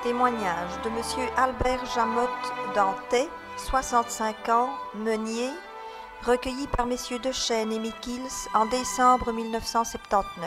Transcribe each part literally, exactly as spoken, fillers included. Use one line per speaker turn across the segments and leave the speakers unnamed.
Témoignage de Monsieur Albert Jamotte d'Antais, soixante-cinq ans, meunier, recueilli par messieurs Dechaine et Mikils en décembre mille neuf cent soixante-dix-neuf.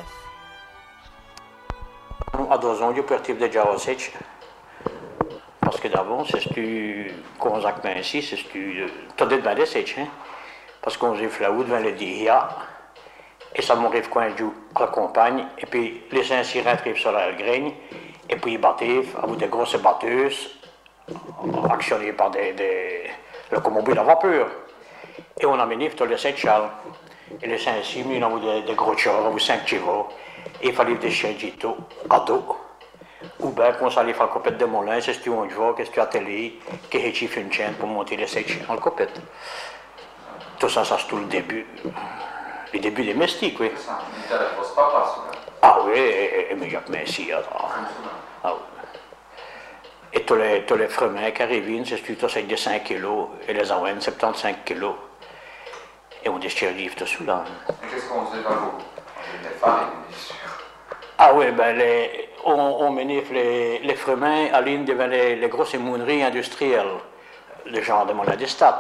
A dois ans, eu pertive de Jarosec, parce que d'avant, c'est ce que qu'on a fait ici, c'est ce que tout est bien sec, hein, parce qu'on j'ai fait la route vers le dia, et ça m'arrive quand je joue à la campagne, et puis les Saint-Cyr arrivent sur la graine, et puis ils battent avec des grosses batteuses, actionnées par des, des locomobiles à vapeur. Et on a mené tous les sept chals. Et les Saint-Cyr, ils ont des, des gros chars, ou cinq chevaux, et il fallait des chiens gito à dos. Ou bien, quand on allait faire la copette de Molin, c'est ce que tu vois, qu'est-ce que tu as télé, qui est chiffre une chaîne pour monter les sept chiens en copette. Tout ça, ça c'est tout le début. Les débuts des mestiques, oui.
Ça, il ne te pas pas,
Ah oui, et, et, mais il y a mais si, attends. Ah oui. Et tous les, tous les fremins qui arrivent, c'est plutôt avec des cinq kilos, et les aouennes, soixante-quinze kilos. Et on déchire tout sous là.
Et qu'est-ce qu'on faisait dans l'eau? On faisait des farines, bien sûr.
Ah oui, ben les, on, on menait les, les fremins à l'une devant les, les grosses émouneries industrielles, le genre de Molin des Stades.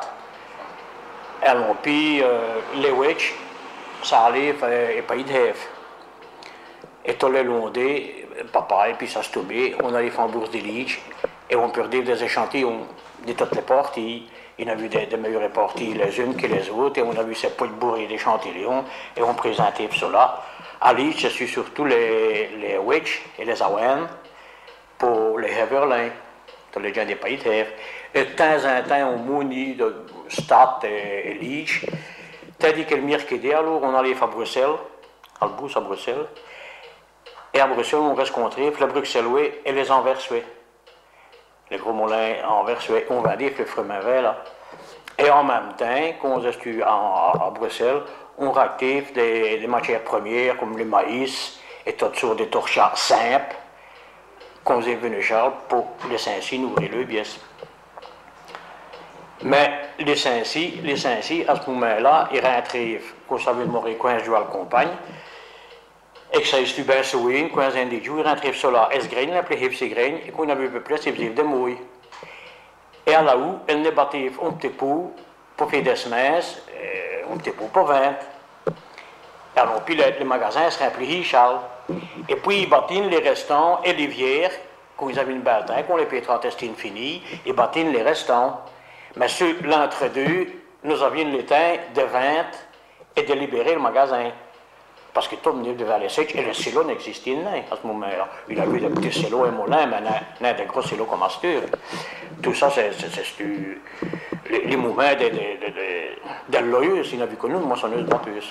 Et alors, puis euh, les witch, ça allait et pas de hef. Et tous les londés, papa, et puis ça se tombait, on allait faire en bourse des liches, et on perdait des échantillons de toutes les parties. Il y en a vu des, des meilleures parties les unes que les autres, et on a vu ces pots bourrés d'échantillons, et on présentait cela. À Lich, je suis surtout les, les Witch et les Awen pour les Heverlin, tous les gens des pays de Hèvres. Et de temps en temps, on mounit de Stade et, et Lich. Tandis que le mercredi, alors, on allait à Bruxelles, à Albous, à Bruxelles. Et à Bruxelles, on rencontrait les Bruxellois et les Anversois. Les gros moulins Anversois, on va dire les Fremenvais, là. Et en même temps, quand on est à Bruxelles, on réactive des, des matières premières comme le maïs et toutes sortes de torchats simples qu'on faisait venir Charles pour les Saint-Cyr nourrir le biès. Mais les Saint-Cyr, les Saint-Cyr, à ce moment-là, ils rentraient, qu'on savait de mourir quand je jouais à la campagne, et que ça est bien souillé, quand un des jours, ils rentraient sur la S-graine, l'appelait Hipsy-graine, et qu'on avait un peu plus, ils faisaient des mouilles. Et à la où, elles ne battaient un petit peu pour faire des semences, un petit peu pour vendre. Alors, puis le, le magasin se remplit, Charles. Et puis, ils bâtissent les restants et les vières, quand ils avaient une belle temps, quand les pétrantestines finis, ils bâtissent les restants. Mais sur l'entre-deux, nous avions le temps de vendre et de libérer le magasin. Parce que tout le monde devait aller sec, et le silo n'existait pas à ce moment-là. Il y avait des petits silos et moulins, mais non des gros silos comme Astur. Tout ça, c'est les, les mouvements de, de, de, de, de l'oeil, s'il n'avait connu une moissonneuse batteuse.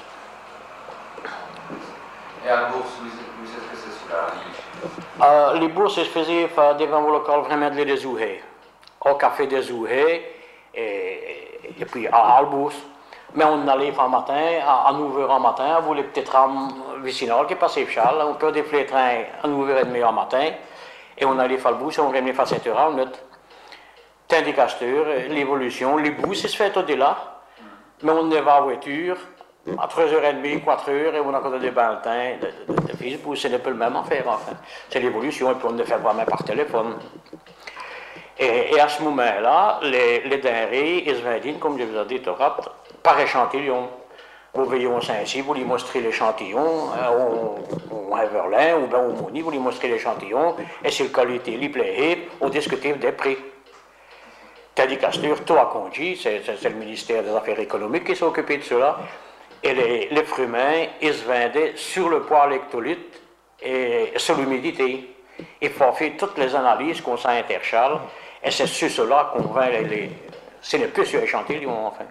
Et à la bourse, vous êtes que c'est sur la Liche?
euh, Les bourses, elles se faisaient devant vos locales vraiment de les Zouhé. Au café des Zouhé, et, et puis à, à la bourse. Mais on allait faire matin, à, à neuf heures en matin, vous les petites rames vicinales qui passaient Charles, on peut défler le train à neuf heures trente en matin, et on allait faire le bus, et on revenait faire sept heures en note. Tandis qu'à l'évolution, les bus, ça se fait au-delà, mais on ne va en voiture, à trois heures trente, quatre heures, et on a encore des bons temps de, de, de fils, c'est un peu le même affaire, enfin. C'est l'évolution, et puis on ne fait vraiment par téléphone. Et, et à ce moment-là, les, les denrées, ils se vendent, comme je vous ai dit, par échantillon. Vous voyez au Saint-Cyr, vous lui montrez l'échantillon, au Heverlin, ou bien au Mouni, vous lui montrez l'échantillon, et si le qualité lui plaît, on discute des prix. Tandis qu'à tout a conduit, c'est le ministère des Affaires économiques qui s'est occupé de cela, et les, les fruits, ils se vendaient sur le poids électrolyte et sur l'humidité. Il faut faire toutes les analyses qu'on s'en interchale, et c'est sur cela qu'on vend les... les c'est le plus sur échantillon, enfin.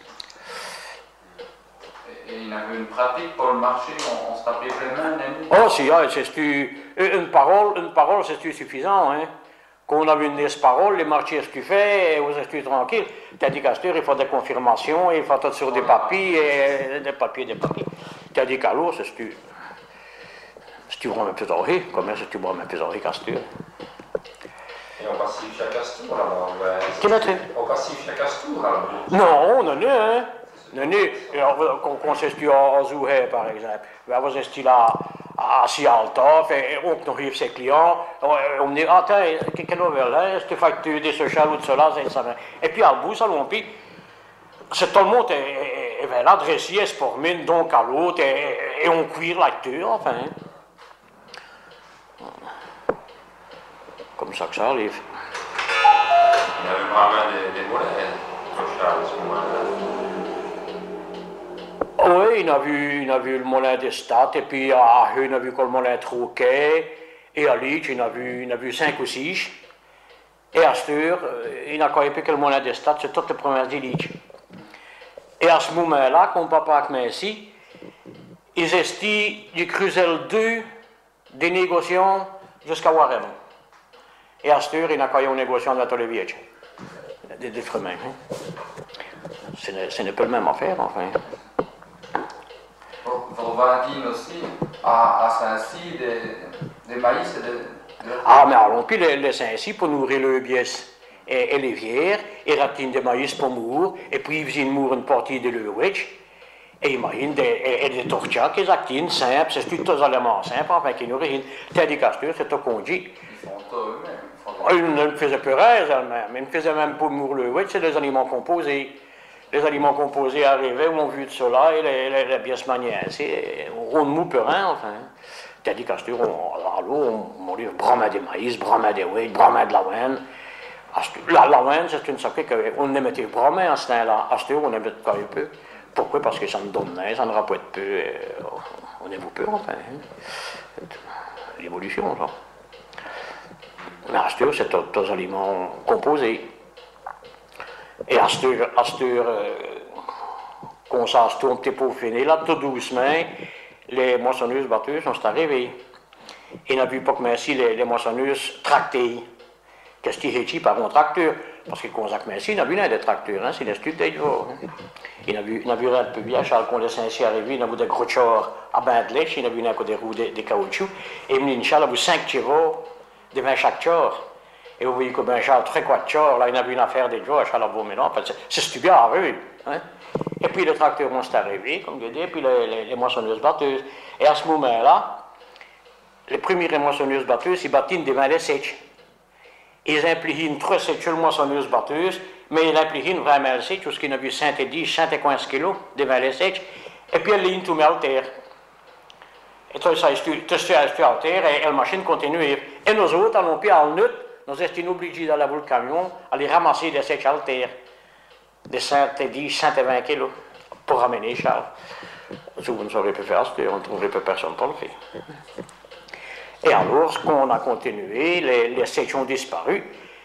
Et il y avait une pratique pour le marché, on, on se tapait les mains,
oh, si, ah, c'est une parole, une parole, c'est suffisant, hein. Quand on avait une parole, les marchés, ce que tu fais, vous êtes tranquille. Tandis qu'à il faut des confirmations, il faut tout sur des papiers, et des papiers, des papiers. Tandis qu'à l'eau, c'est ce que si tu vois un peu d'orée, comment est-ce que tu vois un peu d'orée, Castur?
Et on pacifique à Castor, alors?
Quel est-ce?
On pacifique à Castor, alors?
Non, non, non, hein. Non, non, quand on s'est à Zouhé, par exemple, on s'est là assis à l'altar, fait, on arrive ses clients, on me dit, ah, tiens, quelle heure là, cette facture de ce chat ou de cela, ça va. Et puis, à bout, ça l'on pis, c'est tout le monde est, est, est là, dressé, est formé, donc à l'autre, et, et on cuire l'acteur, enfin. Comme ça que ça arrive.
Il y avait vraiment des, des mollets, à ce moment-là.
Oui, il a vu, il a vu le moulin des Stats, et puis à Heu, il a vu que le moulin Troquet, et à Leach, il a vu, il a vu cinq ou six. Et à Stur, il n'a pas plus que le moulin des Stats, c'est toutes les provinces de Leach. Et à ce moment-là, comme papa avec Messi, ils estiment du Cruzel deux des négociations jusqu'à Warren. Et à Stur, il n'a pas eu une négociation de la Tolevietche, des, des Fremins. Hein. Ce n'est pas le même affaire, enfin.
Vous vendez aussi à, à Saint-Cy des, des maïs et des... des...
Ah, mais alors, puis les, les Saint-Cy pour nourrir le biès et, et les vières, ils rattinent des maïs pour mourir, et puis ils faisaient mourir une partie de l'Euwitch, et ils marient des, et, et des tortillas qu'ils actinent simples, c'est tout aux aliments simples, enfin, qui nourrissent. Tandis qu'à c'est au congé.
Ils font ça eux-mêmes.
Ils ne le faisaient plus rien, elles-mêmes. Ils ne faisaient même pas mourir l'Euwitch, c'est des aliments composés. Les aliments composés arrivaient, on vu de cela, et les, les, les biès manières, on ne mou plus rien, enfin. Tandis qu'à Astur, on, on, on dit brama des maïs, brama des wheat, brama de la laine. La laine, c'est une sacrée qu'on ne mettait brama en ce temps-là. À Astur, on aimait pas un peu. Pourquoi? Parce que ça nous donne, ça ne rapporte peu, on aime peu, enfin. L'évolution, ça. Mais à Astur, c'est tous aliments composés. Et à cette heure, à cette heure euh, qu'on s'en se tourne un petit peu au fini, là, tout doucement, les moissonneuses batteuses sont arrivées. Et on a vu pas que merci les, les moissonneuses tractées. Qu'est-ce qui est par un tracteur? Parce que qu'on a merci, il n'a vu des tracteurs, hein, c'est des studios d'Aïdvo. Il a vu, il a vu un peu bien, Charles, qu'on laisse ainsi arriver, il a vu des gros chars à bain de lait, il a vu des roues de, de caoutchouc, et il a Charles a vu cinq chevaux devant chaque char. Et vous voyez que ben Charles, très quoi de char, là, il a vu une affaire des jours à Charles Beaumélan, en fait, c'est stupide à eux. Hein? Et puis les tracteurs vont s'arriver, comme je dis, et puis les, les, les moissonneuses batteuses. Et à ce moment-là, les premières moissonneuses batteuses, ils battent devant les sèches. Ils impliquent trois sèches moissonneuses batteuses, mais ils impliquent vraiment les sèches, parce qu'ils ont vu cent dix, cent quinze kilos devant les sèches, et puis elles lignent tout à terre. Et tout ça, tout ça, à terre, et la machine continue. Et nous autres, allons puis à l'autre, nous sommes obligés d'aller au camion, aller ramasser des sèches à terre, de cent dix, cent vingt kilos, pour ramener Charles. Si vous ne saurez pas faire ça, on ne trouverait pas personne pour le faire. Et alors, ce qu'on a continué, les, les sèches ont disparu,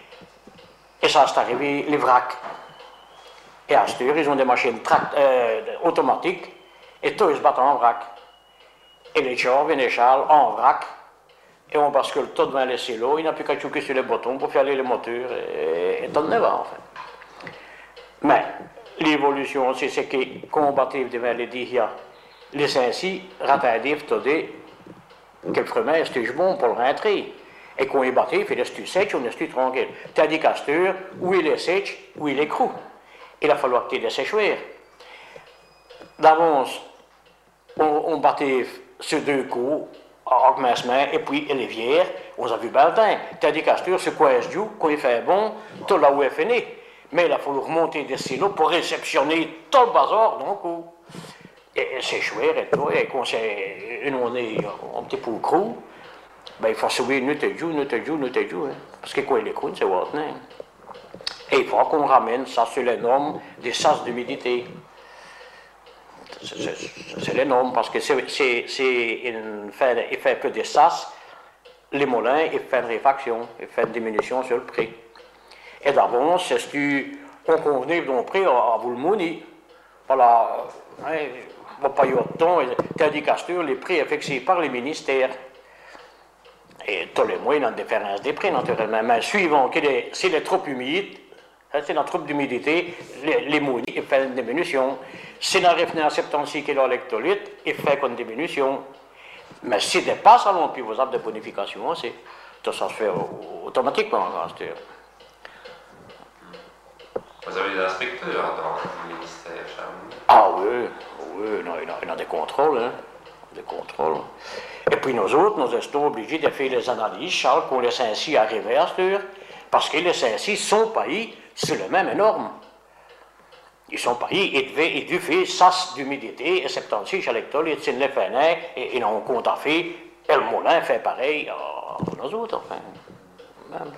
et ça s'est arrivé les vracs. Et à cette heure, ils ont des machines euh, automatiques, et tous ils se battent en vrac. Et les chars viennent Charles en vrac, et on bascule tout devant les silos, il n'a plus qu'à choquer sur les boutons pour faire aller les moteurs, et, et tout le en fait. Mais l'évolution, c'est ce qui combatif devant les dihia, les ainsi, ratadif, todé, quel fremin est-ce bon pour le rentrer. Et quand il est battu, il est sèche, on est tranquille. Tandis qu'à cette heure, où il est sèche, où il est crou. Il a fallu que tu les séchoirs. D'avance, on, on battait sur deux coups, en commencement, et puis Olivière, on a vu Baldin. Tandis qu'à cette heure, c'est quoi est-ce quand il fait bon, tout là où il est fini. Mais il a fallu remonter des silos pour réceptionner tout le bazar, donc, et, et séchoir et tout, et quand c'est une on est un petit peu crou, ben il faut sauver une et jour, une et jour, une et jour, hein, parce que quand il est crou, c'est Watney. Et il faut qu'on ramène ça sur les normes des sas d'humidité. C'est les normes, parce que c'est il fait, il fait que des sas, les moulins, il fait une réfaction, il fait une diminution sur le prix. Et d'avance, c'est ce qu'on convenait de prix à vous le monnaie. Voilà, hein, on va payer autant, tandis qu'à ce les prix sont fixés par les ministères. Et tous les mois, il y a une différence des prix, naturellement. Mais suivant, s'il est trop humide, c'est dans trop d'humidité, les, les monnaies font une diminution. Si on arrive à soixante-six kilocalories, il fait une diminution. Mais si dépasse, alors, puis vous avez des bonifications aussi. Tout ça se fait automatiquement.
Vous avez des inspecteurs dans le ministère, Charles?
Ah oui, oui, il y a, il y a des contrôles. Hein. de contrôle. Et puis nous autres, nous sommes obligés de faire les analyses, Charles, qu'on les ainsi arriver à cette heure, parce que les ainsi sont pays sur le même énorme. Ils sont pays, ils devaient, ils devaient faire sas d'humidité, et soixante-seize hectolitres, et c'est le fait, et on compte à faire, et le moulin fait pareil, à nous autres, enfin. Même.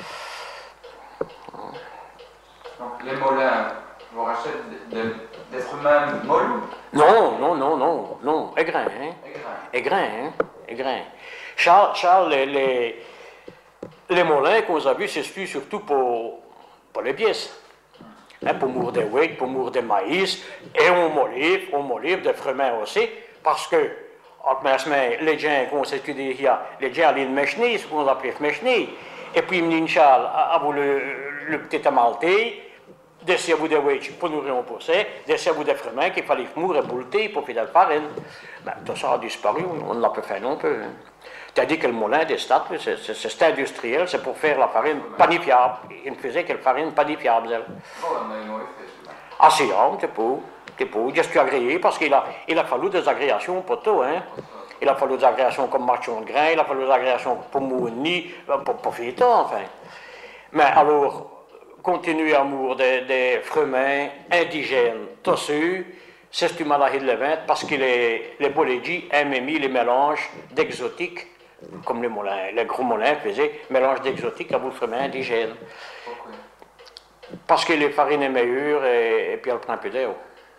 Donc les moulins, vous rachetez des, des fruits molles?
Non, non, non, non, non, aigrins, hein. Aigrins, hein. Aigrins. Charles, Charles les, les, les moulins qu'on a vus, c'est surtout pour, pour les pièces. Hein, pour mourir des wheat, pour mourir des maïs, et on m'olive, on m'olive des fruits aussi, parce que, les gens qu'on s'est étudié hier, les gens allaient le mechner, ce qu'on appelle le mechner, et puis, M. Charles a voulu le, le petit amalté, des cerveaux de wheat pour nourrir un poussé, des cerveaux de fruits qu'il fallait mourir bouleter pour faire de la farine. Ben, tout ça a disparu, on ne l'a pas fait non plus. C'est-à-dire que le moulin des stades, c'est industriel, c'est pour faire la farine panifiable. Il ne faisait que la farine panifiable. Ah, c'est homme, c'est pas. C'est pas. Je suis agréé parce qu'il a, il a fallu des agréations pour tout. Hein. Il a fallu des agréations comme marchand de grains, il a fallu des agréations pour mouni, pour, pour faire tout, enfin. Mais alors, continuer à mourir des, des fruits indigènes, tossus, c'est du maladie de Levant parce que les, les bolédis aiment les mélanges d'exotiques, comme les moulins, les gros moulins faisaient, mélange d'exotiques avec les fruits indigènes. Okay. Parce que les farines sont meilleures et, et puis elles prennent un peu d'air.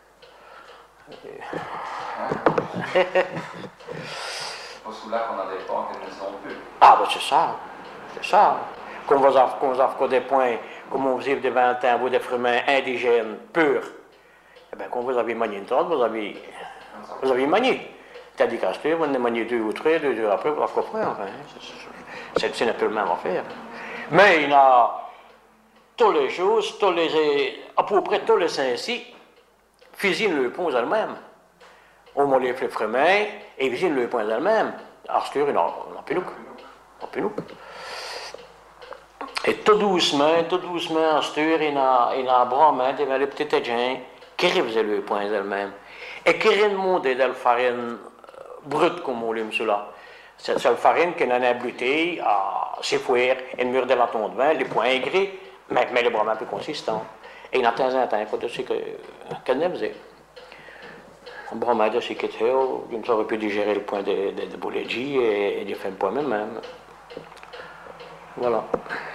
C'est pour cela qu'on a des points qui ne sont plus.
Ah, ben c'est ça, c'est ça. Quand vous avez, quand vous avez des points, comme on faisait de vingt ans, vous des fruits indigènes purs, eh bien, quand vous avez manié une tonne, vous avez, vous avez manié. C'est-à-dire qu'à ce vous en avez manié deux ou trois, deux jours après, vous avez compris, enfin. C'est un peu le même affaire. Mais il y a toutes les choses, tous les, à peu près tous les ainsi, fusinent le pont elles-mêmes. On m'enlève les fruits et ils fusinent le pont elles-mêmes. À ce il y a un pélouc. Et tout doucement, tout doucement, à ce il y a un bras main devant les petits gens qui faisaient le point elles-mêmes. Et qui remontaient de la farine brute, comme on l'aime cela. C'est la farine qui en a bleuté à ses fouères, et mur de la tonde de vin, les points aigris, mais, mais les bras mains plus consistants. Et il y a de temps en temps, il faut dire qu'elle ne faisait. Un bras main de ce qui était, on aurait pu digérer le point de, de, de bolédji et, et de faire le point même. Voilà.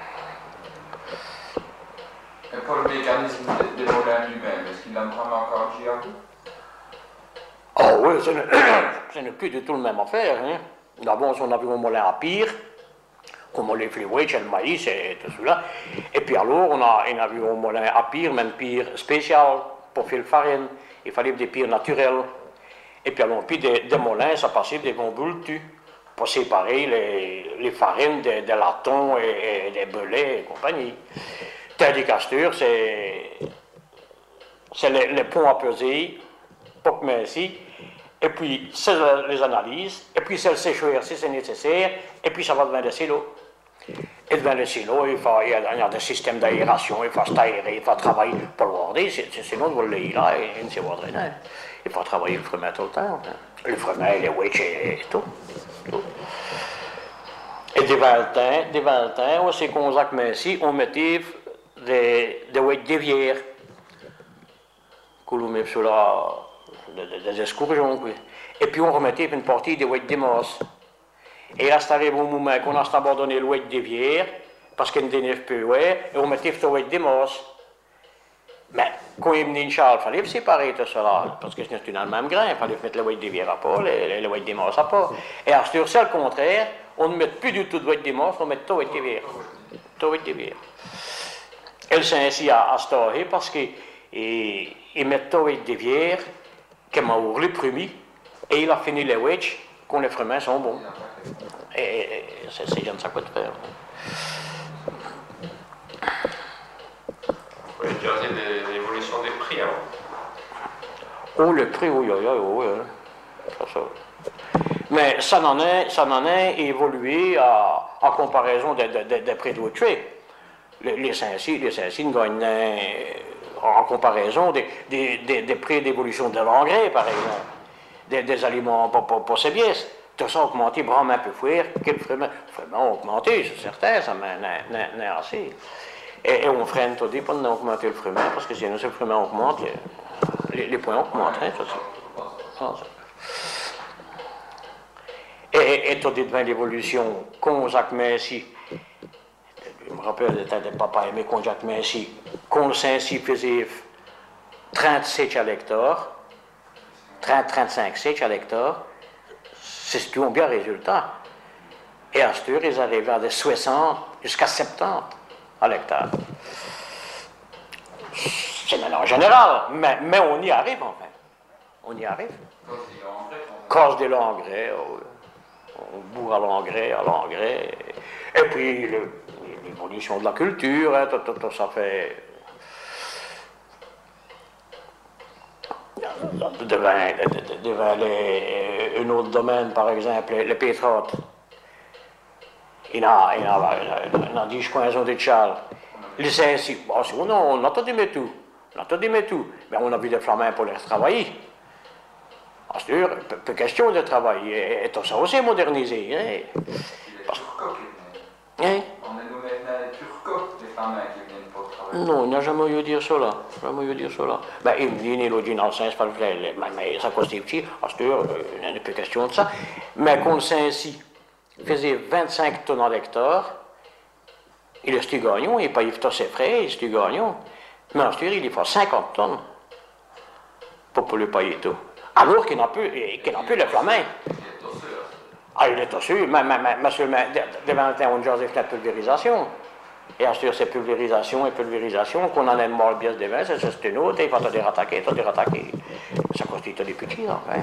Et pour le mécanisme des de moulins lui-même, est-ce qu'il a vraiment encore agi à vous?
Oh oui, ce n'est plus du tout le même affaire. Hein. D'abord, on a vu un moulin à pire, comme on les fléouets, le maïs et tout cela. Et puis alors, on a, on a vu un moulin à pire, même pire spécial, pour faire la farine. Il fallait des pires naturels. Et puis alors, puis des, des moulins, ça passait des bons boules dessus, pour séparer les, les farines des de latons et, et des belets et compagnie. Tandis qu'à c'est c'est les, les ponts à peser, pas que merci. Et puis, c'est les analyses, et puis c'est le séchoir si c'est nécessaire, et puis ça va devant les silos. Et devant les silos, il, faut, il, y a, il y a des systèmes d'aération, il faut s'aérer, il faut travailler pour le garder, sinon vous l'avez là, et il ne s'est pas drainer. Il faut travailler le frumet tout le temps. Hein. Le frumet, les witch et tout. tout. Et devant le temps, devant le temps, c'est qu'on a ici, on mettait des, des witch d'évière, qu'on met sur la. des escourgeons. Et puis on remettait une partie des ouettes des mosses. Et là, c'est arrivé au moment qu'on a abandonné l'ouette des vières, parce qu'il ne neuf plus, ouais, et on mettait sur l'ouette des mosses. Mais quand il venait Charles, il fallait séparer tout cela, parce que c'était dans le même grain, il fallait mettre l'ouette des vières à part, l'ouette des mosses à part. Et à ce c'est le contraire, on ne met plus du tout d'ouette des mosses, on met tout l'ouette des vières. Tout l'ouette des vières. Elle s'est ainsi à, à se parce qu'ils mettent tout l'ouette des vières, qui m'a ouvert le premier, et il a fini les wedges, quand les fruits sont bons. Et, et, et c'est bien ça qu'on peut faire.
Vous voulez dire l'évolution des prix alors?
Oh, le prix, oui, oui, oui, oui. Ça, ça. Mais ça en est, ça en est évolué à, en comparaison des de, de, de prix de tuer. Les, les Saint-Cyr, les Saint-Cyr gagnent en comparaison des, des, des, des prix d'évolution de l'engrais, par exemple. des, des aliments pour, pour, pour ces pièces. Tout ça a augmenté, vraiment un peu fouir, quel frument. Le frument a augmenté, c'est certain, ça n'est assez. Et, et on freine tout dit pour ne augmenter le frument, parce que si le frument augmente, les, les points augmentent, hein, tout ça. Et, et, et tout dit devant l'évolution, qu'on Jacques Messi, je me rappelle de papa aimé qu'on Jacques Messi, qu'on Saint-Cy faisait trente-sept à l'hectare, trente à trente-cinq sèches à l'hectare, c'est un bien résultat. Et à ce tour, ils arrivaient à des soixante jusqu'à soixante-dix à l'hectare. C'est en général, mais, mais on y arrive enfin. On y arrive. Cause de l'engrais, on bourre à l'engrais, à l'engrais. Et puis l'évolution de la culture, hein, tout, tout, tout ça fait. Devant, devant les, un autre domaine, par exemple, les, les pétrotes. Il y a, il y a, il y a dix coins de Charles. Les Saint-Cy, bon, on, on a tout dit tout. On a tout dit tout. Mais on a vu des flamands pour les travailler. C'est sûr, peu question de travailler. Et tout ça aussi modernisé. Hein.
Parce...
Hein?
On est nommé les Turcos, les flamands qui viennent pour travailler.
Non, il n'a jamais eu dire cela. Jamais eu dire cela. Ben, il me dit, il dit dans le sens, mais ça coûte petit. C'est sûr, il n'y a pas question de ça. Mais qu'on le Saint-Cy faisait vingt-cinq tonnes à l'hectare, il est stu gagnant, il paye tous ses frais, il est stu gagnant. Mais en sûr, il y fait cinquante tonnes pour, pour le payer tout. Alors qu'il n'a plus, qu'il n'a plus le flamin. Ah, il est tossé, mais, mais, mais, mais seulement, devant le temps, on a fait pulvérisation. Et en sûr, c'est pulvérisation et pulvérisation, qu'on en aime mal bien des vins, c'est une autre, il faut te dire attaquer, te dire attaquer. Ça constitue des petits, enfin.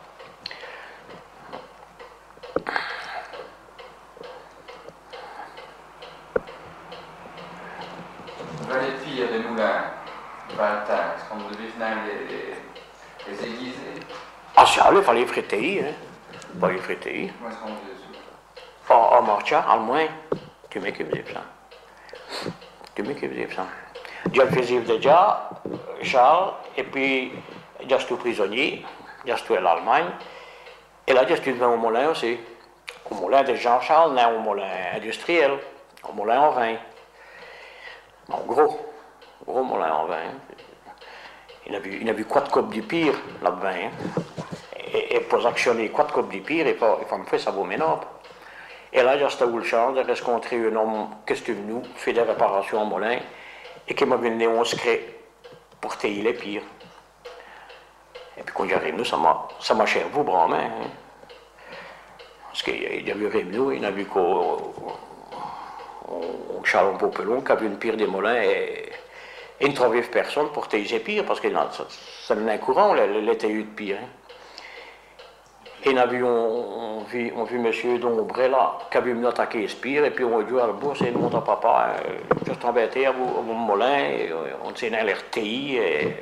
Les filles des moulins, vingt ans, est-ce qu'on devait venir les, les, les aiguiser?
Ah, ça, il fallait friter, hein. Il fallait friter.
Comment est-ce qu'on faisait ça?
En marchant, au moins, tu m'équipes de ça. Tu m'équipes de ça. Je le faisais déjà, Charles, et puis, je suis prisonnier, je suis à l'Allemagne, et là, je suis devant au moulin aussi. Au moulin de Jean-Charles, non au moulin industriel, au moulin en vin. Non, gros, gros moulin en vin. Il a vu, il a vu quatre copes du pire là-dedans. Hein. Et, et pour actionner quatre copes du pire, il faut, il faut me faire ça vaut ménop. Et là, j'ai eu le chance de rencontrer un homme qui est venu, fait des réparations au moulin, et qui m'a venu un secret pour tailler les pires. Et puis quand j'arrive, nous, ça m'a cher vous, vraiment. Hein. Parce qu'il y a vu Rémnou, il a vu qu'au Charles Popelon, qui a vu une pire des moulins, et il ne trouvait personne pour tailler ses pires, parce que ça venait courant, les, les taillis de pire. Hein. Et on a vu, on, on vu, on vu M. Dombré là, qui a vu me attaquer ce pire, et puis on a dit à la bourse, et il monte à papa, euh, je suis embêté à vous, à vous moulin, et on s'est dans l'air taillis, et.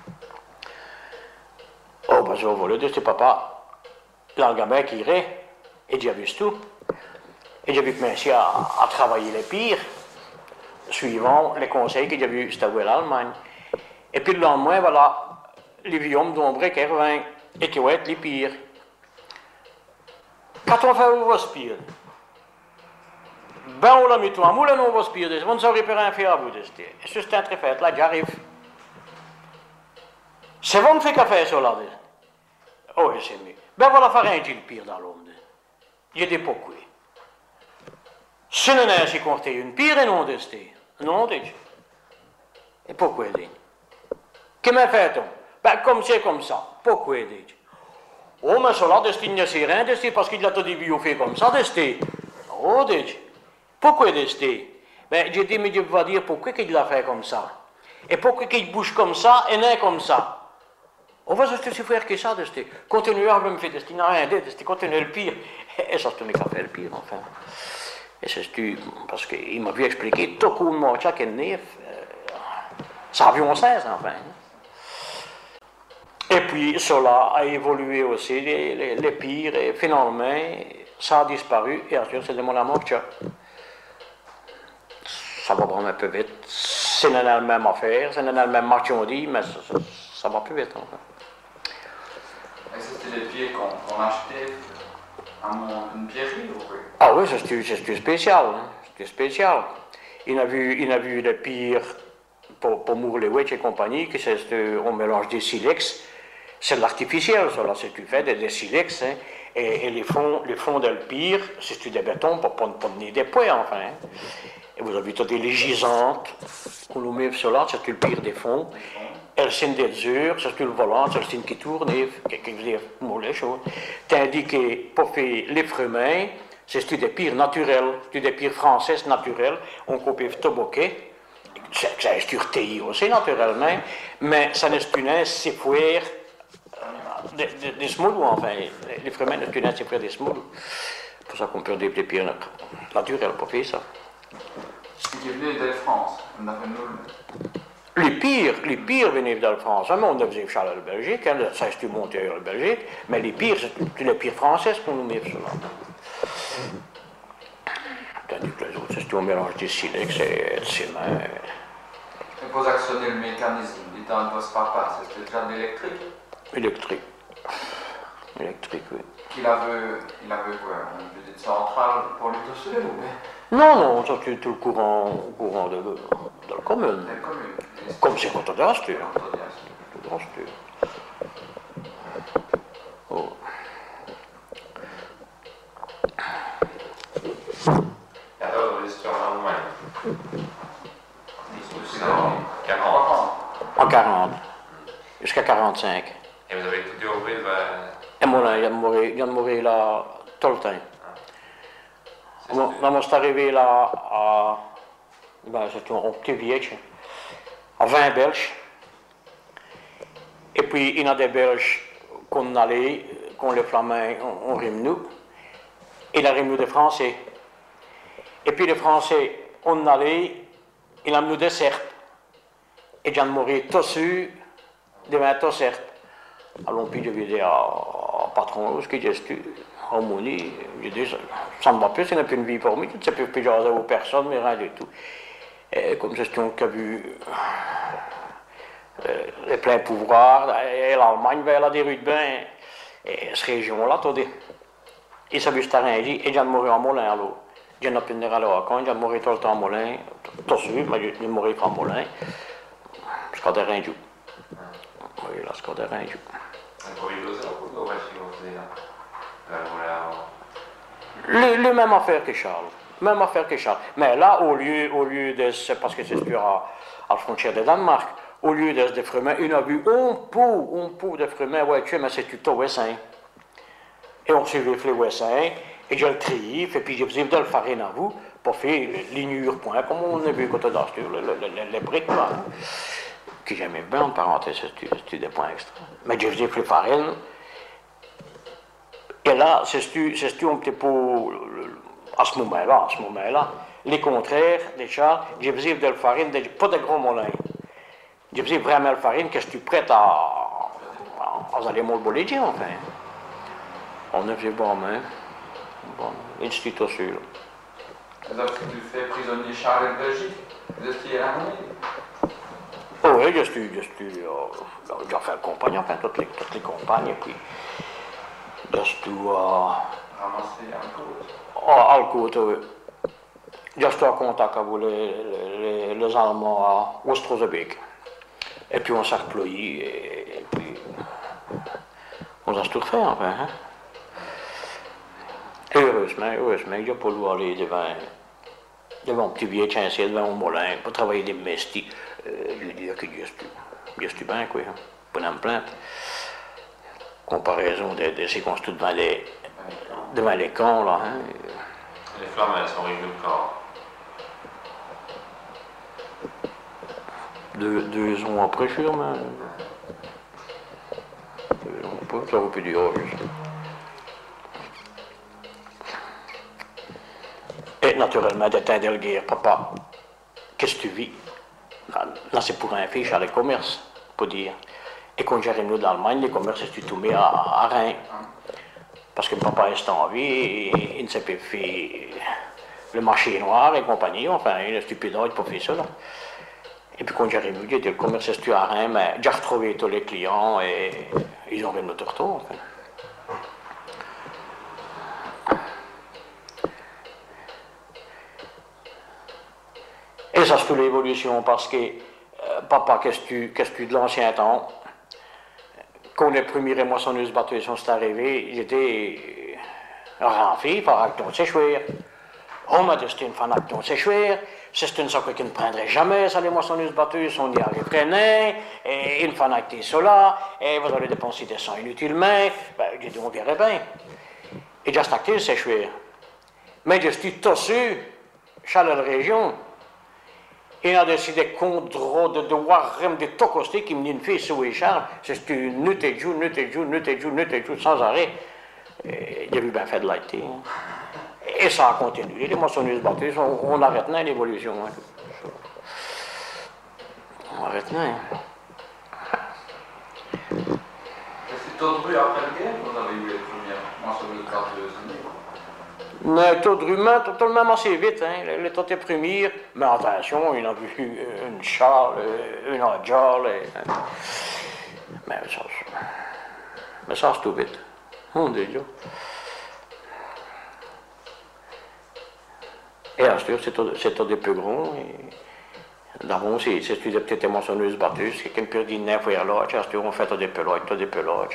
Oh, ben, je volé de ce papa, là, le gamin qui irait, et j'ai vu tout. Et j'ai vu que monsieur a, a travaillé les pires, suivant les conseils que j'ai vus, c'était où l'Allemagne. Et puis le lendemain, voilà, les vieux d'ombre qui reviennent et qui vont être les pires. Quand on fait un spire, ben on l'a mis tout en moule, on va spire, on ne saurait rien faire à vous de ce. Et c'est un très fait, là, j'arrive. C'est bon de faire café sur là. Oh, c'est mieux. Ben voilà, faire un le pire dans l'homme. Il y a des pourquoi. Ce n'est pas si compté une pire et non de ce. Non, dit. Et pourquoi dit? Que me fait-on? Ben, comme c'est comme ça. Pourquoi dit? Oh, mais cela, il ne sait rien de ce, parce qu'il a tout dit, fait comme ça, de ce. Oh, dit. Pourquoi de ce? Ben, j'ai dit, mais je vais dire pourquoi il l'a fait comme ça. Et pourquoi il bouge comme ça et non comme ça. On va se faire que ça, de ce. Continuer à me faire de ce, il n'a rien dit, de ce, continuer le pire. Et ça, ce n'est qu'à faire le pire, enfin. Et c'est parce qu'il m'a vu expliquer tout coup de mort, chaque année, ça avion seize, enfin. Et puis, cela a évolué aussi, les, les, les pires, et finalement, ça a disparu, et ensuite, c'est de mon amour que ça va vraiment un peu vite. C'est la même affaire, c'est la même marchandise, mais ça, ça, ça va plus vite, enfin.
Et c'était des pieds qu'on qu'on achetait à mon, une pierrerie ou quoi?
Ah oui, c'est spécial, hein? C'est spécial. Il a vu, il a vu les pires pour, pour Mourlewitch et compagnie, que c'est on mélange des silex, c'est de l'artificiel, ça, là, c'est tu fais des, des silex, hein? et, et les fonds, les fonds de pire, c'est des bétons pour ne pas tenir des poids, enfin. Hein? Et vous avez des légisantes, qu'on nous met sur là, c'est le pire des fonds. Elles sont des dures, c'est le volant, c'est le signe qui tourne, qui veut dire, les choses. Tandis que pour faire les fruits, c'est des pires naturels, c'est des pires françaises naturelles, on coupe tout bouquet. Ça est sur T I aussi, naturellement, mais ça n'est qu'une c'est fouer des smoulous, enfin. Les fruits, n'est qu'une c'est fouer des smoulous. C'est pour ça qu'on peut des pires naturels pour faire ça.
Qui est venu de France, on avait nous.
Les pires, les pires venaient de France. Mais on faisait Charles de Belgique, hein, ça c'est monté à la Belgique, mais les pires, c'est les pires françaises qu'on nous met sur là. Tandis que les autres, c'est un mélange de silex et de ciment.
Et pour actionner le mécanisme, du temps de votre papa, c'était déjà de l'électrique?
Électrique. Électrique, oui.
Il avait, il avait quoi? Une petite centrale pour lui tout seul ou bien?
Non, non, ça c'est tout le courant, courant de, de la commune.
De la commune.
Comme c'est quand on a acheté. On a acheté. Oh.
Et alors, l'histoire en Allemagne?
En
quarante.
En quarante. Jusqu'à quarante-cinq.
Et vous avez tout découvert vers...
Et moi, il vient de mourir, il vient de mourir là tout le temps. Quand on est arrivé là à. Ben, c'était un petit village, à vingt Belges. Et puis, il y a des Belges qu'on allait, qu'on les Flamands, on, on rime nous. Et il a rime nous des Français. Et puis, les Français, on allait, il a nous des certes. Et ils ont mouru tossus, devant tous certes. Alors, puis, je vais dire à patron, ce qui est harmonie, je dis, ça ne va plus, ce n'est plus une vie pour moi, tu ne sais plus jaser aux personnes, mais rien du tout. Et comme c'est un qui a vu euh, les pleins pouvoirs, et l'Allemagne vers la des rues de bain, et cette région-là, attendez. Et ça veut se t'arranger, et j'ai mouru en Molin, alors. J'ai n'ai pas de à l'Oracan, j'ai mouru tout le temps en Molin, tout suivi, mais j'ai mouru en Molin, jusqu'à des Rinjou. Oui, là, jusqu'à des Rinjou. Le, le même affaire que Charles. Même affaire que Charles. Mais là, au lieu, au lieu de. C'est parce que c'est sûr à, à la frontière de Danemark. Au lieu de se fruits, on a vu un pot, un pot de fruits, ouais, tu sais, mais c'est tout au Wessin. Et on s'est vu les Wessin, et je le trie, et puis je faisais de la farine à vous pour faire l'ignure point, comme on a vu quand on a acheté les briques là. Que j'aimais bien, en parenthèse, c'était des points extra. Mais je faisais les farines. Et là, c'est un petit peu, à ce moment-là, à ce moment-là, les contraires, déjà, je faisais de la farine, pas de gros moulins. Je faisais vraiment la farine que je suis prête à, à, à aller m'olboliger, enfin. On a fait bon, mais, bon, il suis tout sûr.
Vous avez fait prisonnier Charles de Belgique? Vous étiez à l'armée?
Oh oui, je suis, je suis, euh, j'ai fait le compagnon, enfin, toutes les, toutes les compagnes, et puis, je suis, euh,
Ramassé en côte?
Oh, à côte, oui. Je suis en contact avec les, les, les Allemands à Ostrozebeek. Et puis on s'est reployé, et, et puis, on a tout refait, enfin, hein. Et heureusement, heureusement, j'ai pas voulu aller devant, devant un petit vieux chancier, devant un moulin, pour travailler des mestis. Euh, je veux dire que je suis bien, quoi, hein. Pas de me plaindre. Comparaison de, de ces construits devant les, devant les camps, là, hein.
Les flammes, elles sont réunies de camp.
Deux, deux ans après, sûrement. Deux ans après, ça aurait pu dire, oh, juste. Et naturellement, d'éteindre la guerre, papa, qu'est-ce que tu vis? Là, c'est pour un fiche à les commerces, pour dire. Et quand j'arrive nous d'Allemagne, les commerces, c'est tout mis à, à Reims. Parce que papa est en vie, il ne s'est pas fait le marché noir et compagnie, enfin, il est stupide, il n'a pas fait ça, là. Et puis quand j'arrive, j'ai dit, le commerce est à Reims, mais j'ai retrouvé tous les clients et ils ont venu notre retour, enfin. ça, c'est l'évolution, parce que, euh, papa, qu'est-ce que tu, qu'est-ce que tu de l'ancien temps? Quand les premières moissonneuses battues sont arrivées, ils étaient renflés par acton séchoir. Oh, mais c'était une fan acton séchoir. C'est une sac qui ne prendrait jamais, ça, les moissonneuses battues, on y arriverait, et une fan actée cela, et vous allez dépenser des sangs inutilement. Ben, j'ai dit, on verrait bien. Et j'ai acté le séchoir. Mais je suis tossu, chez la région. Et on a décidé contre de devoir rem de tocoster qui me dit une fille sous les Charles, c'est une nuit et jour, nuit et jour, nuit et jour, nuit et jour, sans arrêt. Il y a eu bien fait de l'été. Hein. Et ça a continué. Les moissonneuses battues, on, on arrête là l'évolution. Hein. On arrête là. Hein.
C'est Taux-de-Rue après la guerre, vous avez eu les premières moissonneuses batteuses?
Le taux de rumeur, totalement assez vite, hein, le, le taux de première, mais attention, il y en a vu une Charles, une Adjal, mais ça, mais ça c'est tout vite. Mon Dieu. Et à ce c'est tout des plus grands. D'abord, c'est des petites moissonneuses battues, c'est qu'une pire d'une neuf ou là, à ce on fait tout des pelotes, tout des pelotes.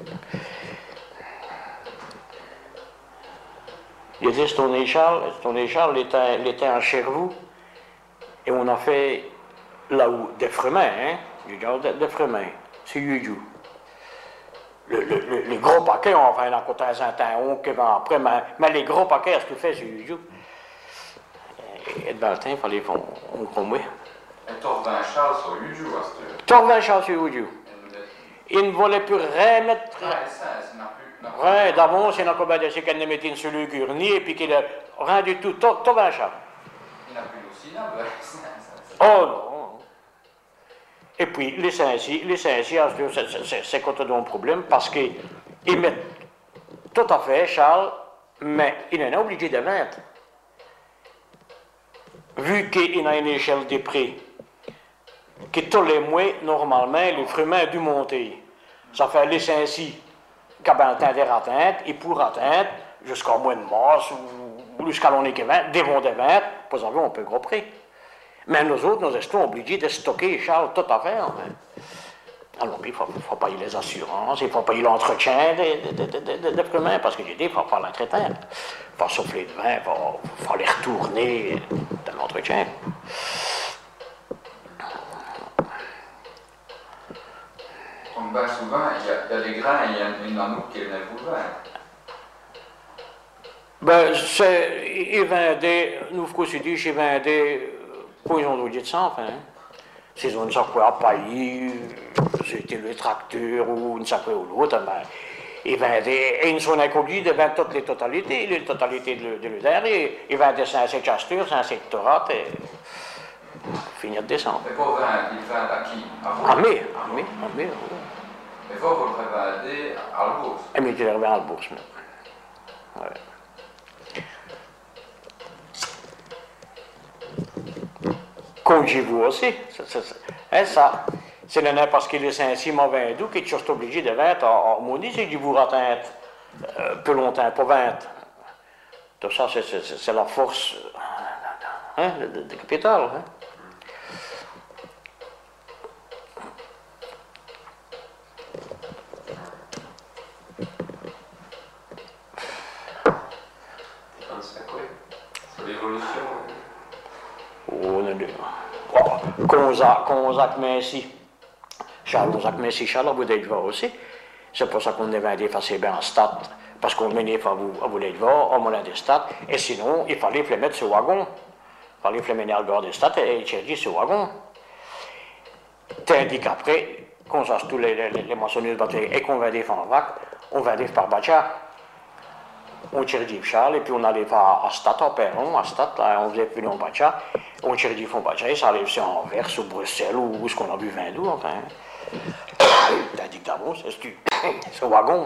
Il a dit, Stoney Charles, Stoney Charles était, était en Cherbourg, et on a fait là où, des Fremins, hein, du genre des de Fremins, c'est Yuju. Le, le, le, les gros paquets, on va en côté un temps, qui va après, mais, mais les gros paquets, ce que fait, c'est Yuju. Et dans le temps, il fallait qu'on on combat.
Et Torvin Charles sur Yuju, à ce
Torvin Charles sur Yuju. Il ne voulait plus remettre.
Ah, ça, ça n'a plus.
Oui, d'abord, c'est encore bien de ce qu'elle ne mettait une seule gurnie et puis qu'il a rien du tout, tout va Charles.
Il n'a plus aussi, là,
oh non. Et puis, les Saint-Cy, les Saint-Cy, c'est quand on a un problème parce qu'ils mettent tout à fait Charles, mais il en est obligé de mettre. Vu qu'il a une échelle des prix, que tous les mois, normalement, les fruits du monter. Ça fait les Saint-Cy. Quand on atteint des atteintes, et pour atteindre, jusqu'au mois de mars, ou jusqu'à l'année qui vient, des bons de vingt, vous avez un peu gros prix. Mais nous autres, nous restons obligés de stocker, Charles, tout à fait. Hein. Alors, il faut, faut payer les assurances, il faut payer l'entretien des de, de, de, de, de premiers, parce que j'ai dit, il faut faire l'entretien. Il faut souffler de vin, il faut, faut les retourner dans l'entretien.
Comme bien souvent, il y, a, il y a des grains, il y a une anouk qui est venue pour le vin.
Ben, c'est, ils vendaient, nous, considérons qu'ils vendaient, pour ils ont dit de ça, enfin. S'ils ont une sacrée à pailler, c'était le tracteur ou une sacrée ou l'autre, ben, ils vendaient, et ils sont obligés de vendre toutes les totalités, les totalités de, de l'U D R, et ils vendaient cinq chastures, cinq sectorats, et finir de descendre.
Et pour vin, ils vendent à qui?
Armée, armée, armée, oui.
Et vous, vous le préparez à la bourse?
Et mais je l'ai remis à la bourse, mais. Ouais. Comme j'y vois aussi, ça, ça, ça, hein, ça c'est le parce qu'il est ainsi mauvais doux qu'il est obligé de vendre en harmonie, c'est du vous atteint euh, peu longtemps, pas vendre. Tout ça, c'est la force hein, de, de, de capital. Hein.
C'est l'évolution.
Oh, non, non. Qu'on a Messi, Charles, on a Messi, Charles, vous devez voir aussi. C'est pour ça qu'on est vendu assez bien en stade, parce qu'on menait à vous, à vous les voir, on a des stats, et sinon, il fallait les mettre sur le wagon. Il fallait les mener à le des stats et chercher sur le wagon. Tandis qu'après, qu'on sache tous les, les, les mentionneurs de batterie et qu'on va défendre en vac, on va défendre par Bacha. On cherchait Charles, et puis on allait à Stade, en Perron, à Stade, là, on faisait plus en Bacha, on cherchait en Bacha, et ça allait sur Anvers, ou Bruxelles, ou où est-ce qu'on a bu vingt d'où, enfin. T'as dit que d'abord, c'est ce wagon.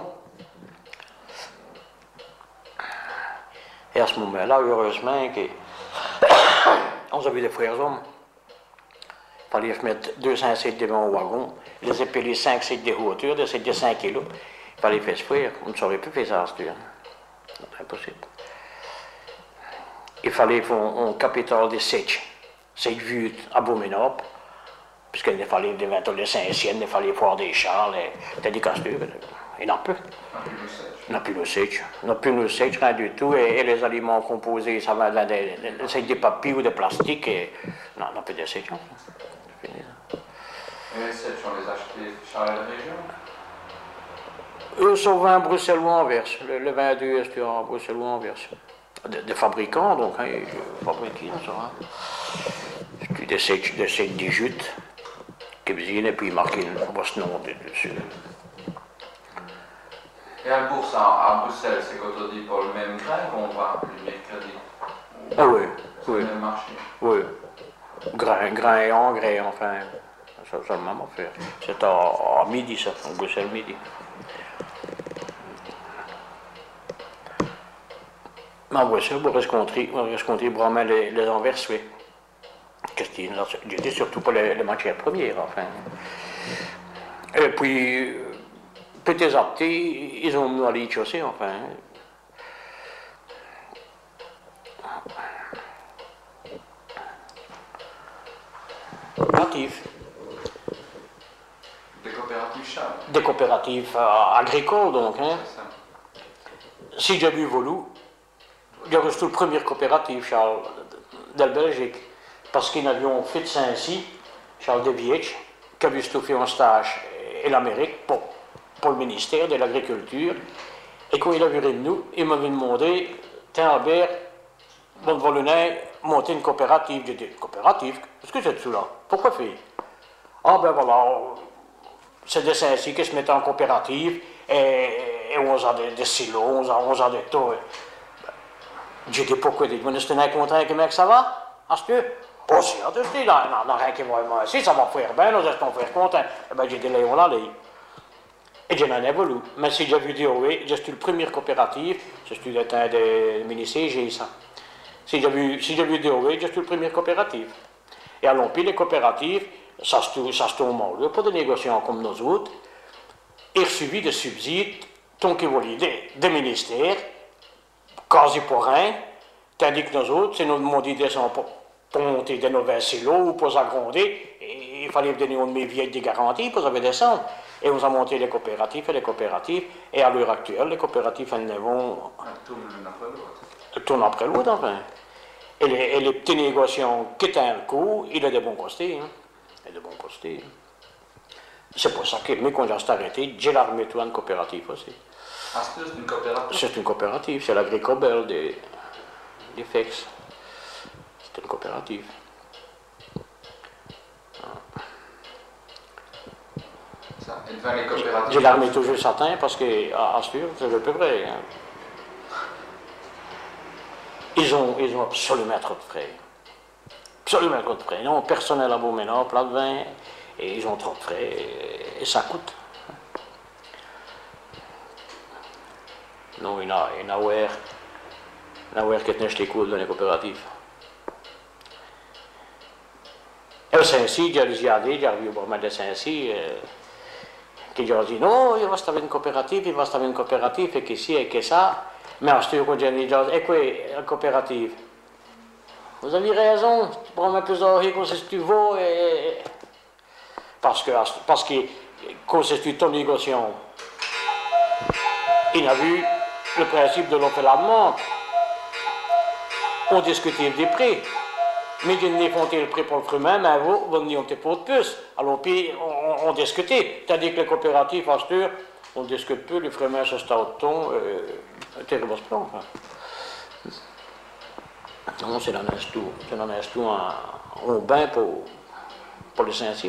Et à ce moment-là, heureusement, que on a vu des frères hommes. Il fallait mettre deux cents sites devant au wagon, les épeler cinq sites de hauteur, de sites de cinq kilos. Il fallait faire ce frère, on ne saurait plus faire ça à ce temps. C'est impossible. Il fallait faire un capital de sept. c'est vu à Beauménop, puisqu'il fallait des les Saint-Siennes, il fallait voir des Charles, t'as des castures, il n'en peut. Il n'a plus le sèche. Il n'a plus le sèche, rien du tout, et, et les aliments composés, ça va là, des, des, des papiers ou des plastiques, et non, il n'a plus de sèche.
Et les sèches, on les achetait sur la région?
Eux sont vin bruxellois Anvers, le, le vin du est en bruxellois Anvers. Des de fabricants, donc, hein, je fabriquais ça. Hein. Puis des sèches, des sèches de jute, qui et puis marqué votre nom dessus.
Et à la bourse à, à Bruxelles, c'est quand on dit pour le même grain qu'on va le mercredi?
Ah oui, oui.
Le même marché?
Oui. Grain, grain et engrais, enfin. C'est la même affaire. C'est à, à midi, ça, à Bruxelles, midi. Mais à Bruxelles, vous rescontrer, vous rescontrer vraiment les, les Anvers, oui. J'étais surtout pour les, les matières premières, enfin. Et puis, petit à petit, ils ont mis à l'île chaussée, enfin. Coopératives.
Des coopératives Charles?
Des coopératives euh, agricoles, donc. Hein. Si j'ai vu Volou, j'ai reçu la première coopérative, Charles, de la Belgique. Parce qu'ils avions fait de Saint-Cy, Charles de Vietch, qui avait fait un stage en Amérique pour, pour le ministère de l'Agriculture. Et quand il a vu de nous, il m'avait demandé, tiens Albert, bon devant le nez, monter une coopérative. J'ai dit, coopérative? Qu'est-ce que c'est tout là? Pourquoi faire? Ah ben voilà, c'est de Saint-Cy qui se mettent en coopérative, et, et on a des, des silos, on a, on a des taux. J'ai dit, pourquoi? Vous êtes content que mec ça va? Est-ce que? Oh, si, on dit, il n'y a rien qui va moi. Si ça va faire bien, nous allons faire content. Eh bien, j'ai dit, là, on l'allait. Et je n'en ai voulu. Mais si j'ai vu dire oui, j'ai eu le premier coopérative, j'ai eu le temps de mini-C G, ça. Si j'ai vu, si j'ai vu dire oui, j'ai eu le premier coopérative. Et alors, puis les coopératives, ça se tourne mal, pour des négociants comme nous autres, et suivi de subsides, tant qu'ils voulaient des, des ministères, quasi pour rien, tandis que nous autres, c'est nous demandons des gens pour, pour monter des nouveaux silos ou pour s'agrandir, et il fallait donner une mes vieilles des garanties pour ça descendre. Et on a monté les coopératives et les coopératives, et à l'heure actuelle, les coopératives, elles ne vont.
Elles tournent l'une après l'autre.
Elles tournent après l'autre, enfin. Et les, et les petits négociants qui tiennent le coup, il a des bons postés. Hein. Il a des bons postés. C'est pour ça que, mais quand j'ai arrêté, j'ai l'armé toi une coopérative aussi.
Ah, c'est une coopérative?
C'est une coopérative, c'est l'Agricobel des, des F E X. C'est une coopérative.
Ça, et devant les coopératives.
J'ai l'armé toujours certain parce que, à Astur, c'est à peu près. Hein. Ils ont, ils ont absolument trop de frais. Absolument trop de frais. Ils ont personnel à Beauménop, plat de vin, et ils ont trop de frais, et, et ça coûte. Non, il y a un aware, un aware qui est acheté cool dans les coopératives. Et au Saint-Cy, j'ai regardé, j'ai revu au de Saint-Cy, euh, qui a dit non, il va se trouver une coopérative, il va se trouver une coopérative, et qu'ici, et que ça. Mais ensuite, quand j'ai dit, et quoi, la coopérative? Vous avez raison, tu prends un peu d'argent comme si tu veux, et... parce que, parce que, quand c'est ton négociant, il a vu le principe de l'offre et la demande. On discutait des prix. Mais ils n'ont pas le prix pour le fruit même, mais vous, vous n'avez pas de plus. Alors, puis, on, on discutait. C'est-à-dire que les coopératives, à ce on ne discute plus, les fruits même, c'est au ton, un terrible plan. Non, c'est dans un tout, c'est dans un tout en, en bain pour, pour les Saint-Cy.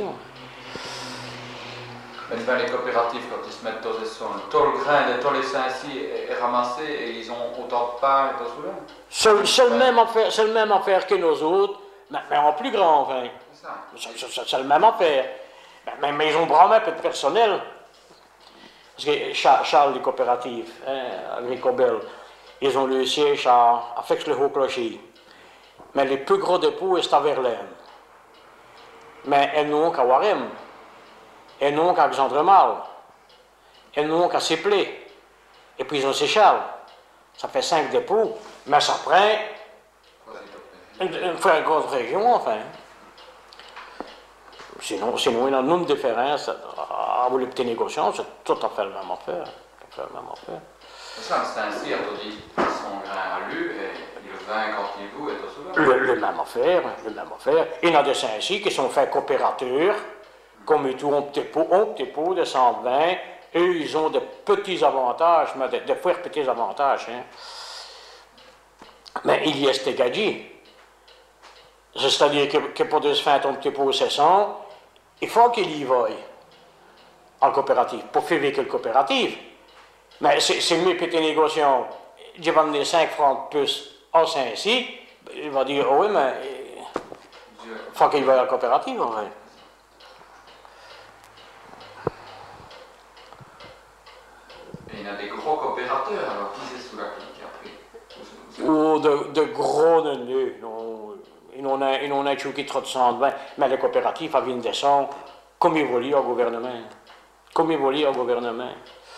Mais devant les coopératives, quand ils se mettent dans les sons, tout le grain de tous les Saint-Cy est, est ramassé et ils ont autant de part et de souverain.
C'est, c'est, le même affaire, c'est le même affaire que nous autres, mais, mais en plus grand, enfin.
C'est ça.
C'est, c'est, c'est, c'est le même affaire. Mais, mais ils ont vraiment un peu de personnel. Parce que Charles, les coopératives, hein, Agricobel, ils ont le siège à, à Fex-le-Haut-Clocher. Mais les plus gros dépôts sont à Verlaine. Mais elles n'ont qu'à Warem. Elles n'ont qu'à Xandremal. Elles n'ont qu'à Séplé. Et puis ils ont Séchal. Ça fait cinq dépôts. Mais ça prend Une, une fois une grosse région, enfin. Sinon, sinon il y a une différence. À vous les petits négociants, c'est tout à fait la même affaire. Tout à fait la même affaire.
Ça, c'est ainsi, à ton dit, son grain à lui, et le vin quand il vous est au souvent.
Le, le même affaire, le même affaire. Il y en a des ainsi qui sont faits coopérateurs, comme tout un petit pot, un petit pot de cent vingt. Eux, ils ont de petits avantages, mais de, de forts petits avantages. Hein. Mais il y a ce gadget. C'est-à-dire que, que pour de se faire un petit pot sept cents, il faut qu'il y vaille en coopérative, pour faire vivre le coopérative. Mais c'est mes petits négociants, je vais donner cinq francs de plus à Saint-Cy, il va dire, oh oui, mais il faut qu'il vaille à la coopérative, en vrai.
Et il y a des gros coopérateurs, alors qui c'est sous la clique après?
Ou de, de gros nœuds, il en a, il en a qui trottent cent vingt, mais les coopératives, elles viennent descendre comme ils volent au gouvernement. Comme ils volent au gouvernement.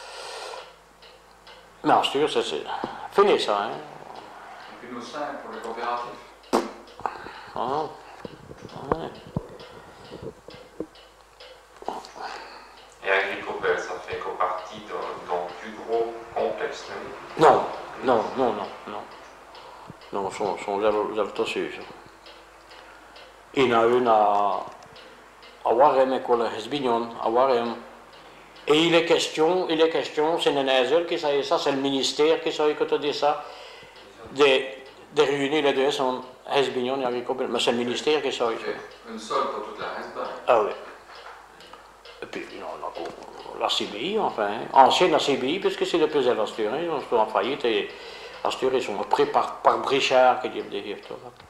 Mais en sûr, c'est fini ça, hein.
Et puis nous cinq pour les coopératives.
Ah, ouais.
Et Agricopel, ça fait qu'au partie d'un plus gros complexe,
non? Non, non, non, non. Non, sont, sont j'avais tout su, ça. Il y en a une à, à Warem, école à Hesbignon, à Warem. Et il est question, il est question, c'est Nenazel qui sait ça, c'est le ministère qui sait que tu dis ça, de, de réunir les deux, sont Hesbignon et Agricopel, mais c'est le ministère qui sait ça.
Une seule pour toute la Hesbignon.
Ah oui. Et puis, non, la, la C B I, enfin, ancienne la C B I, puisque c'est le plus de l'Astur, hein, on se trouve en faillite, et l'Astur, ils sont pris par, par Brichard qui dit des livres.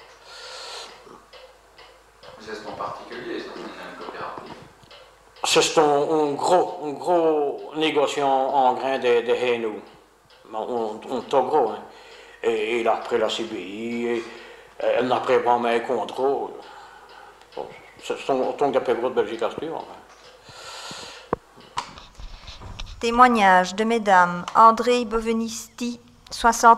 C'est ce nom particulier, ça, c'est une coopérative.
C'est un, un gros, un gros négociant en grains de, de Hainaut. On, on est gros, hein. Et il a pris la C B I, et elle n'a pris vraiment un contrat. Bon, c'est un des plus gros de Belgique à Astur, enfin.
Témoignage de mesdames André Bovenisti, soixante